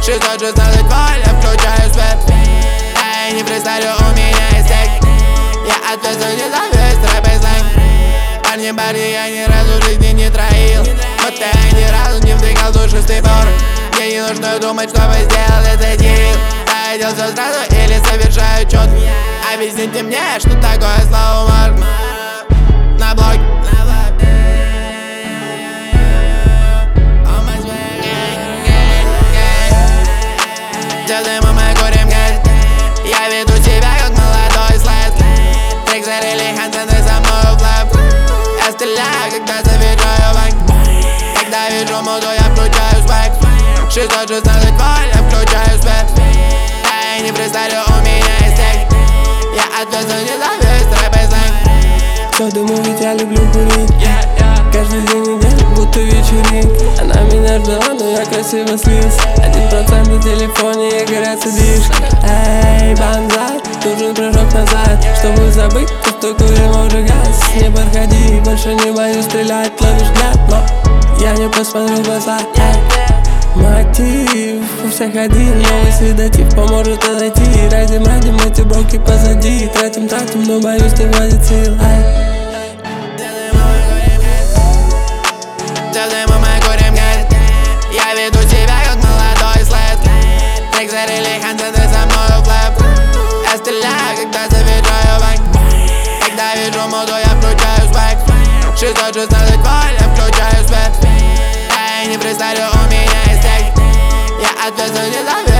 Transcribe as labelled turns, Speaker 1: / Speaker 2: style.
Speaker 1: 616 вольт, я включаю свет. Эй, не фристайлю, у меня есть тек. Я ответственен за весь трэп-бейслайн. Парни, я ни разу в жизни не троил. Вот я ни разу не вдыхал душистый пор. Мне не нужно думать, чтобы сделать этот дел. Я делал все сразу или совершаю чёт. Объясните мне, что такое слово юмор. На блог. Делаем мы курим гель. Я веду себя как молодой слэт. Триксер или Хансен, ты со мной в лэп. Я стреляю, когда завижаю банк. Когда вижу моду, я включаю свэк. 616 вольт, я включаю свет. Эй, не фристайлю, у меня есть тек. Я ответственен за весь трэп-бейслайн.
Speaker 2: Кто думает, я люблю курить? Каждый день неделю, будто вечеринка. Она меня ждала, но я красиво слился. 1% на телефоне и горят дышки. Эй, банзай, нужен прыжок назад. Чтобы забыть, то что курим уже газ. Не подходи, больше не боюсь стрелять, ловишь взгляд, но я не посмотрю в глаза. Мотив у всех один, новый седатив поможет отойти. Ради эти броки позади. Тратим, но боюсь не хватит сил.
Speaker 1: Делаем мы курим гель. Я веду себя как молодой слэт. Триксер или Хансен, ты со мной в лэп. Я стреляю, когда завижаю банк. Когда вижу моду, я включаю свэк. 616 вольт, я включаю свет. Эй, не фристайлю, у меня есть тек. Я ответственен за